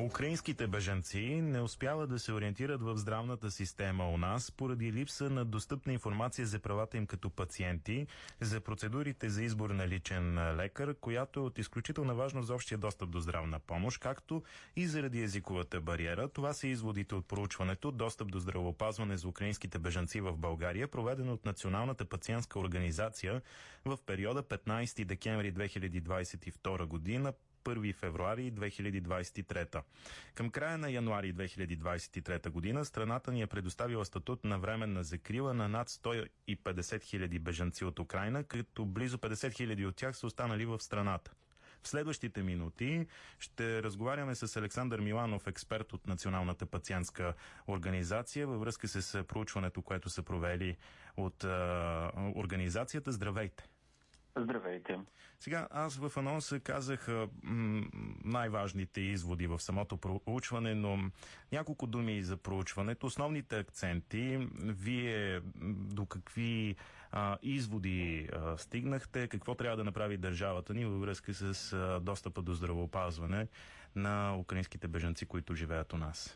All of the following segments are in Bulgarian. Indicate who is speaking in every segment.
Speaker 1: Украинските бежанци не успяват да се ориентират в здравната система у нас поради липса на достъпна информация за правата им като пациенти, за процедурите за избор на личен лекар, която е от изключителна важност за общия достъп до здравна помощ, както и заради езиковата бариера. Това са изводите от проучването "Достъп до здравеопазване за украинските бежанци в България", проведено от Националната пациентска организация в периода 15 декември 2022 година, 1 февруари 2023. Към края на януари 2023 година страната ни е предоставила статут на временна закрила на над 150 хиляди бежанци от Украйна, като близо 50 хиляди от тях са останали в страната. В следващите минути ще разговаряме с Александър Миланов, експерт от Националната пациентска организация, във връзка с проучването, което са провели от организацията. Здравейте!
Speaker 2: Здравейте.
Speaker 1: Сега, аз в анонса казах най-важните изводи в самото проучване, но няколко думи за проучването. Основните акценти, вие до какви изводи стигнахте, какво трябва да направи държавата ни във връзка с достъпа до здравеопазване на украинските бежанци, които живеят у нас?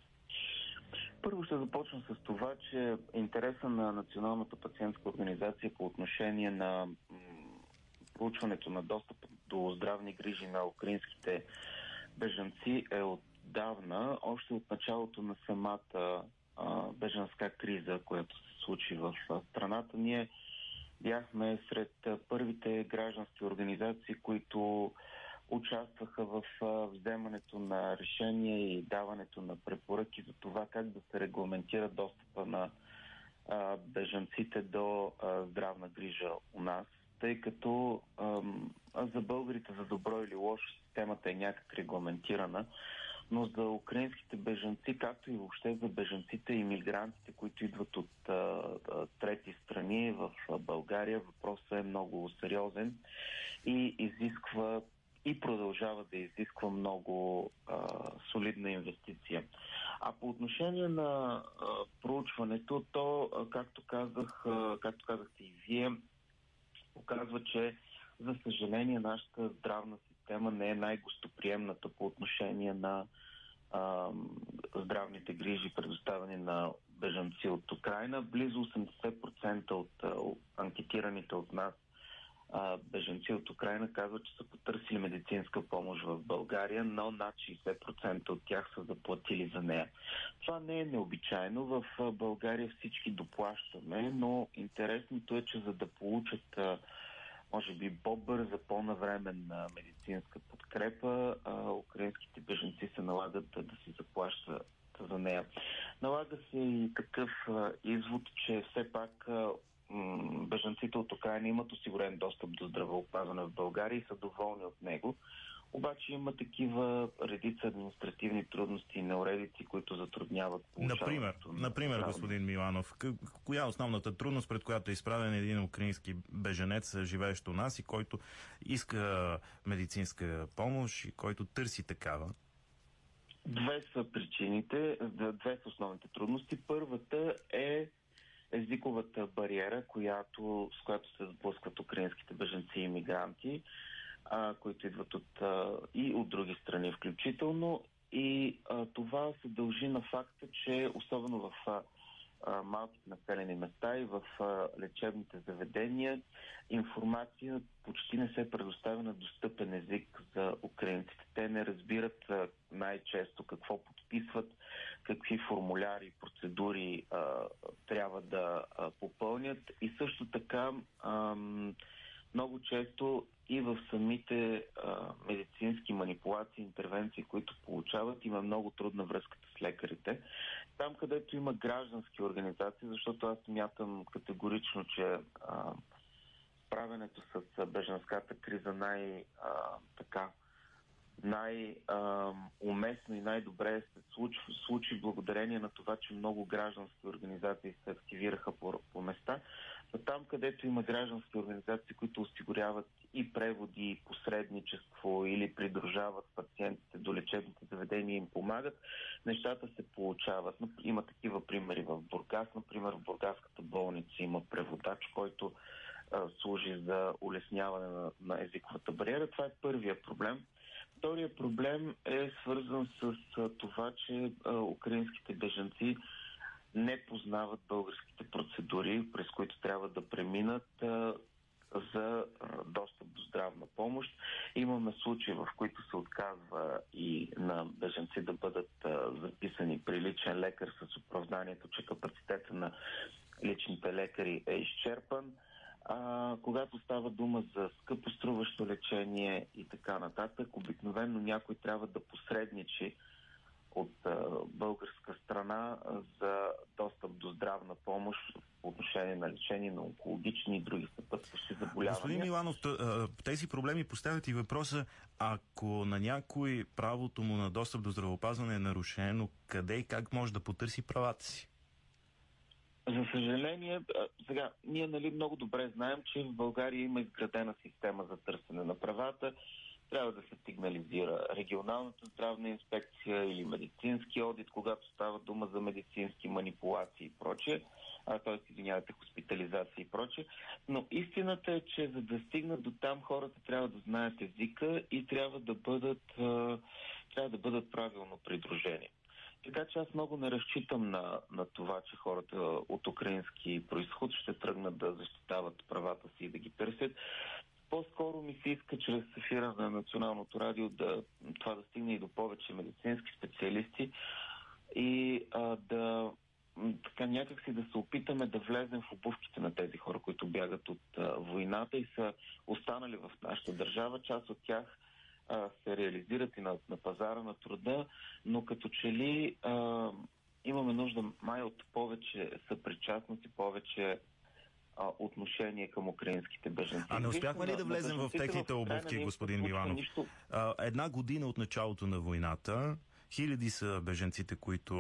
Speaker 2: Първо ще започна с това, че интереса на Националната пациентска организация по отношение на проучването на достъп до здравни грижи на украинските бежанци е отдавна, още от началото на самата бежанска криза, която се случи в страната. Ние бяхме сред първите граждански организации, които участваха в вземането на решения и даването на препоръки за това как да се регламентира достъпа на бежанците до здравна грижа у нас, тъй като за българите, за добро или лошо, системата е някак регламентирана, но за украинските бежанци, както и въобще за бежанците и мигрантите, които идват от трети страни в България, въпросът е много сериозен и изисква и продължава да изисква много солидна инвестиция. А по отношение на проучването, то, както казахте и вие, показва, че за съжаление нашата здравна система не е най-гостоприемната по отношение на здравните грижи, предоставени на бежанци от Украйна. Близо 80% от анкетираните от нас бежанци от Украйна казват, че са потърсили медицинска помощ в България, но над 60% от тях са заплатили за нея. Това не е необичайно. В България всички доплащаме, но интересното е, че за да получат може би по-бърза, по-навременна медицинска подкрепа, украинските бежанци се налагат да си заплащат за нея. Налага се и такъв извод, че все пак бежанците от Украйна имат осигурен достъп до здравеопазване в България и са доволни от него. Обаче има такива редица административни трудности и неуредици, които затрудняват получаването.
Speaker 1: Например, господин Миланов, коя е основната трудност, пред която е изправен един украински беженец, живеещ у нас и който иска медицинска помощ и който търси такава?
Speaker 2: Две са причините, две са основните трудности. Първата е езиковата бариера, с която се сблъскват украинските бежанци и имигранти, които идват от други страни включително. И това се дължи на факта, че особено в малките населени места и в лечебните заведения информация почти не се предоставя на достъпен език за украинците. Те не разбират най-често какво подписват, какви формуляри и процедури трябва да попълнят и също така много често и в самите медицински манипулации, интервенции, които получават, има много трудна връзката с лекарите. Там, където има граждански организации, защото аз смятам категорично, че справянето с бежанската криза най-уместно и най-добре се случи благодарение на това, че много граждански организации се активираха по места. Но там, където има граждански организации, които осигуряват и преводи, и посредничество или придружават пациентите до лечебните заведения и им помагат, нещата се получават. Има такива примери в Бургас. Например, в Бургаската болница има преводач, който служи за улесняване на езиковата бариера. Това е първия проблем. Втория проблем е свързан с това, че украинските бежанци не познават българските процедури, през които трябва да преминат за достъп до здравна помощ. Имаме случаи, в които се отказва и на бежанци да бъдат записани при личен лекар с оправданието, че капацитета на личните лекари е изчерпан. Когато става дума за скъпоструващо лечение и така нататък, обикновено някой трябва да посредничи от българска страна за достъп до здравна помощ по отношение на лечение на онкологични и други съпътстващи заболявания.
Speaker 1: Господин Миланов, тези проблеми поставят и въпроса, ако на някой правото му на достъп до здравеопазване е нарушено, къде и как може да потърси правата си?
Speaker 2: За съжаление, сега, ние много добре знаем, че в България има изградена система за търсене на правата. Трябва да се сигнализира регионалната здравна инспекция или медицински одит, когато става дума за медицински манипулации и прочее, т.е. хоспитализация и прочее. Но истината е, че за да стигнат до там, хората трябва да знаят езика и трябва да бъдат правилно придружени. Така че аз много не разчитам на това, че хората от украински произход ще тръгнат да защитават правата си и да ги търсят. По-скоро ми се иска чрез ефира на Националното радио това да стигне и до повече медицински специалисти и така някакси да се опитаме да влезем в обувките на тези хора, които бягат от войната и са останали в нашата държава. Част от тях се реализират и на пазара на труда, но като че ли имаме нужда май от повече съпричастност и повече отношение към украинските бежанци.
Speaker 1: А не успяхме ли да влезем в техните обувки, господин Миланов? Една година от началото на войната, хиляди са бежанците,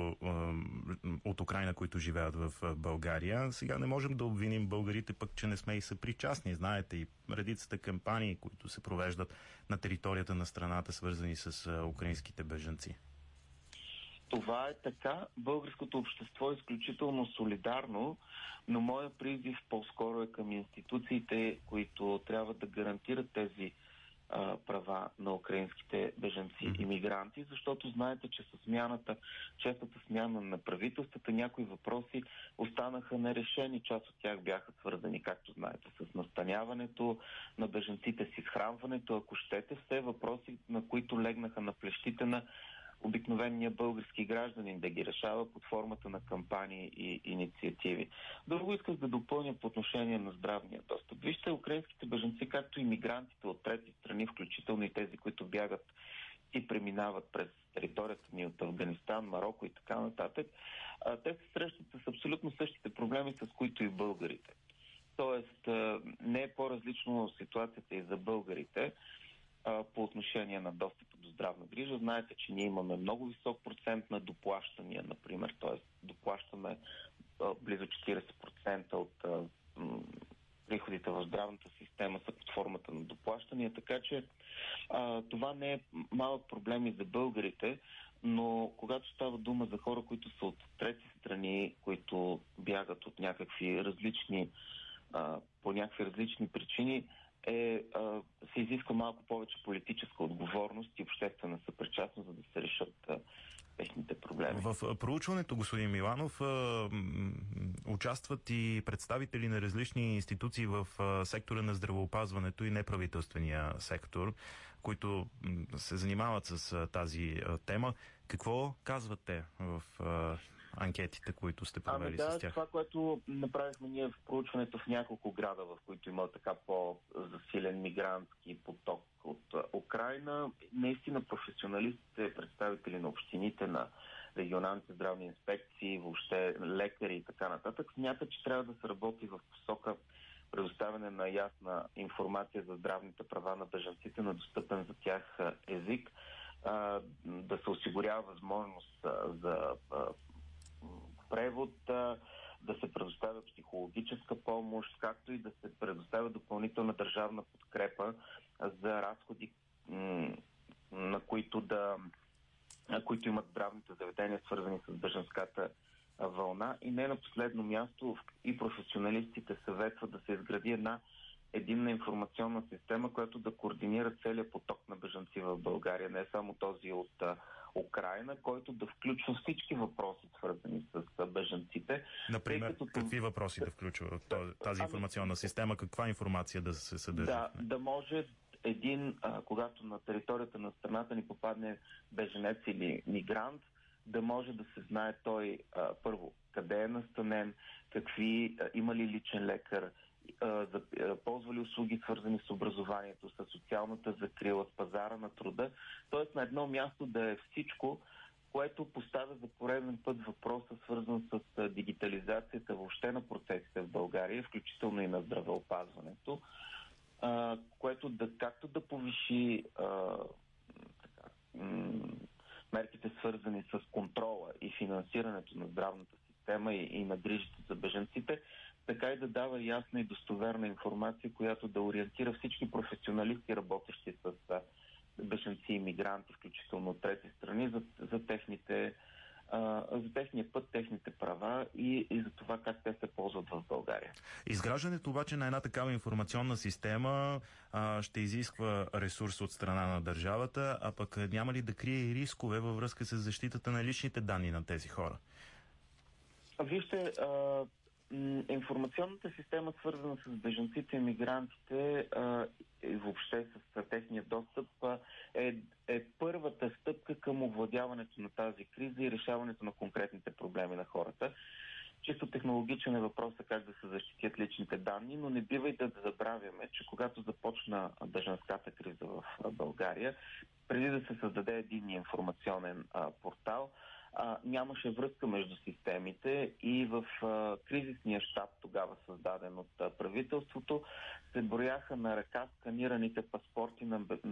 Speaker 1: от Украйна, които живеят в България. Сега не можем да обвиним българите пък, че не сме и съпричастни. Знаете и редицата кампании, които се провеждат на територията на страната, свързани с украинските бежанци.
Speaker 2: Това е така. Българското общество е изключително солидарно, но моя призив по-скоро е към институциите, които трябва да гарантират тези права на украинските бежанци и мигранти, защото знаете, че с честата смяна на правителствата, някои въпроси останаха нерешени. Част от тях бяха свързани, както знаете, с настаняването на бежанците, с изхранването, ако щете, все въпроси, на които легнаха на плещите на обикновения български гражданин да ги решава под формата на кампании и инициативи. Друго исках да допълня по отношение на здравния достъп. Вижте, украинските бежанци, както и мигрантите от трети страни, включително и тези, които бягат и преминават през територията ни от Афганистан, Мароко и така нататък, те се срещат с абсолютно същите проблеми, с които и българите. Тоест, не е по-различно ситуацията и за българите по отношение на достъпа до здравна грижа. Знаете, че ние имаме много висок процент на доплащания, например, т.е. доплащаме близо 40% от приходите в здравната система са под формата на доплащания, така че това не е малък проблем и за българите, но когато става дума за хора, които са от трети страни, които бягат от някакви различни по някакви различни причини, се изисква малко повече политическа отговорност и обществена съпричастност, за да се решат техните проблеми.
Speaker 1: В проучването, господин Миланов, участват и представители на различни институции в сектора на здравеопазването и неправителствения сектор, които се занимават с тази тема. Какво казвате в анкетите, които сте провели с тях?
Speaker 2: Това, което направихме ние в проучването в няколко града, в които има така по-засилен мигрантски поток от Украйна, наистина професионалистите, представители на общините, на регионалните здравни инспекции, въобще лекари и така нататък, смятат, че трябва да се работи в посока предоставяне на ясна информация за здравните права на бежанците на достъпен за тях език, да се осигурява възможност за превод, да се предоставя психологическа помощ, както и да се предоставя допълнителна държавна подкрепа за разходи, на които имат здравните заведения, свързани с бежанската вълна. И не на последно място и професионалистите съветват да се изгради една единна информационна система, която да координира целият поток на бежанци в България, не само този от Украйна, който да включва всички въпроси, свързани с бежанците.
Speaker 1: Например, какви въпроси да включва тази информационна система? Каква информация да се съдържа?
Speaker 2: Да може когато на територията на страната ни попадне беженец или мигрант, да може да се знае той първо къде е настанен, има ли личен лекар, ползва ли услуги, свързани с образованието, с социалната закрила, с пазара на труда. Тоест на едно място да е всичко, което поставя за пореден път въпроса, свързан с дигитализацията въобще на процесите в България, включително и на здравеопазването, което както да повиши мерките, свързани с контрола и финансирането на здравната система и на грижите за бежанците, така и да дава ясна и достоверна информация, която да ориентира всички професионалисти, работещи с бежанци и мигранти, включително от трети страни, за техния път, техните права и за това как те се ползват в България.
Speaker 1: Изграждането обаче на една такава информационна система ще изисква ресурс от страна на държавата, а пък няма ли да крие и рискове във връзка с защитата на личните данни на тези хора?
Speaker 2: Вижте, информационната система, свързана с бежанците и мигрантите и въобще с техния достъп, е първата стъпка към овладяването на тази криза и решаването на конкретните проблеми на хората. Чисто технологичен е въпросът как да се защитят личните данни, но не бива и да забравяме, че когато започна бежанската криза в България, преди да се създаде един информационен портал, нямаше връзка между системите и в кризисния щаб, тогава създаден от правителството, се брояха на ръка сканираните паспорти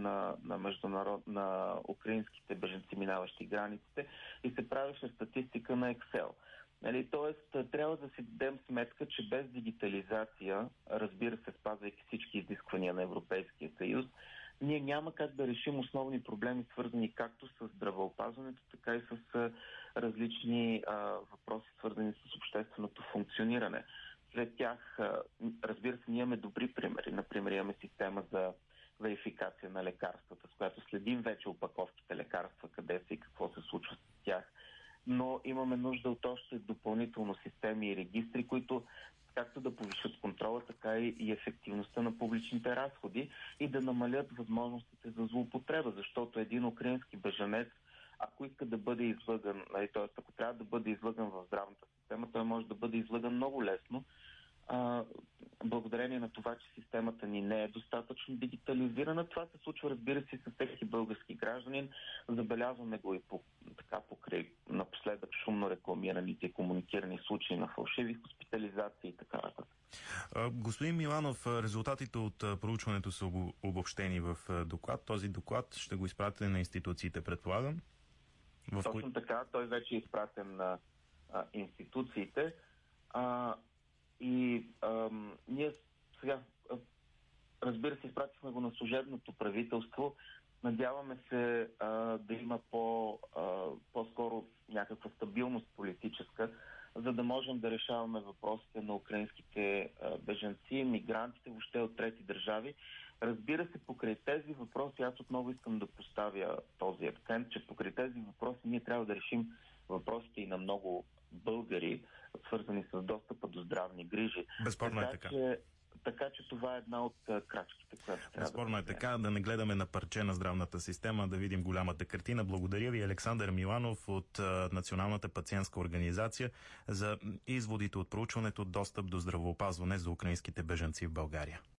Speaker 2: на украинските бежанци, минаващи границите, и се правеше статистика на Excel. Тоест, трябва да си дадем сметка, че без дигитализация, разбира се, спазвайки всички изисквания на Европейския съюз, ние няма как да решим основни проблеми, свързани както с здравеопазването, така и с различни въпроси, свързани с общественото функциониране. След тях, разбира се, ние имаме добри примери. Например, имаме система за верификация на лекарствата, с която следим вече опаковките лекарства, къде са и какво се случва с тях. Но имаме нужда от още допълнително системи и регистри, които както да повишат контрола, така и ефективността на публичните разходи и да намалят възможностите за злоупотреба, защото един украински бежанец, ако иска да бъде излъган, т.е. ако трябва да бъде излъган в здравната система, той може да бъде излъган много лесно, благодарение на това, че системата ни не е достатъчно дигитализирана. Това се случва, разбира се, с всеки български гражданин. Забелязваме го и покрай напоследък шумно рекламираните и комуникирани случаи на фалшиви хоспитализации и така нататък.
Speaker 1: Господин Миланов, резултатите от проучването са обобщени в доклад. Този доклад ще го изпратите на институциите, предполагам?
Speaker 2: Точно така. Той вече е изпратен на институциите. Ние сега, разбира се, изпратихме го на служебното правителство. Надяваме се да има по-скоро някаква стабилност политическа, за да можем да решаваме въпросите на украинските бежанци, мигрантите, въобще от трети държави. Разбира се, покрай тези въпроси, аз отново искам да поставя този акцент, че покрай тези въпроси ние трябва да решим въпросите и на много българи, свързани с достъпа до здравни грижи.
Speaker 1: Безспорно е така.
Speaker 2: Така че това е една от крачките, която трябва
Speaker 1: Безспорно е така, да не гледаме на парче на здравната система, да видим голямата картина. Благодаря ви, Александър Миланов от Националната пациентска организация, за изводите от проучването "Достъп до здравеопазване за украинските бежанци в България".